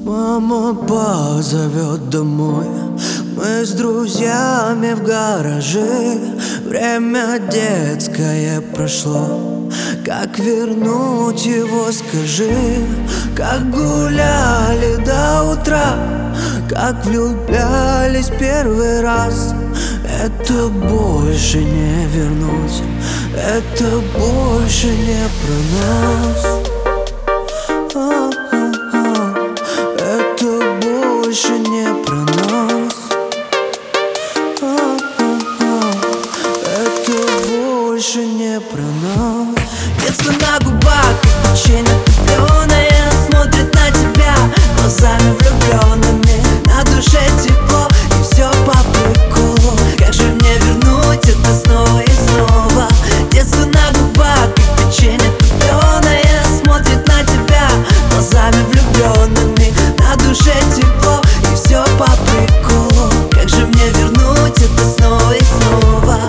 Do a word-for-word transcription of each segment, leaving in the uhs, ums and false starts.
Мама позовет домой, мы с друзьями в гараже. Время детское прошло, как вернуть его, скажи? Как гуляли до утра, как влюблялись первый раз. Это больше не вернуть, это больше не про нас. Это больше не про нас. Это больше не про нас. Детство на губах, как печенье топленое, смотрит на тебя глазами влюбленными. На душе тепло и все по приколу. Как же мне вернуть это снова и снова? Детство на губах, как печенье топленое, смотрит на тебя глазами влюбленными. На душе тепло и все по приколу. Как же мне вернуть это снова и снова?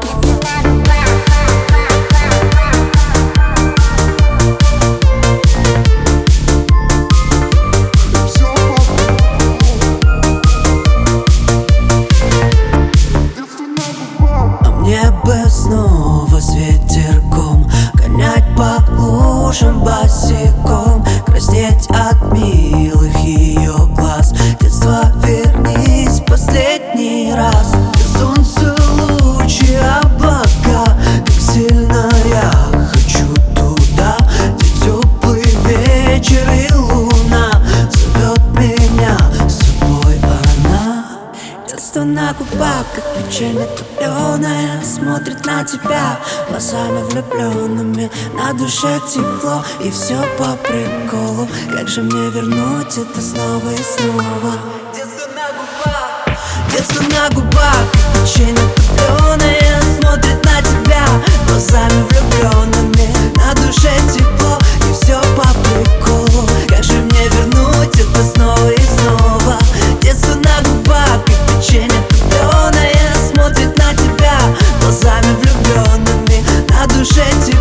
Мне бы снова с ветерком гонять по лужам босиком, краснеть от милых ее глаз. Детство, вернись последний раз. И солнце, лучи, облака, как сильно я хочу туда, где теплый вечер и луна зовет меня с собой она. Детство на губах, как печенье топленое, смотрит на тебя глазами влюбленными. На душе тепло и все по приколу. Как же мне вернуть это снова и снова? Детство на губах, детство на губах, как печенье топленое, смотрит на тебя глазами влюбленными. На душе тепло и все по приколу. Как же мне вернуть это снова и снова? Детство на губах, как печенье топленое, смотрит на тебя глазами влюбленными. На душе тепло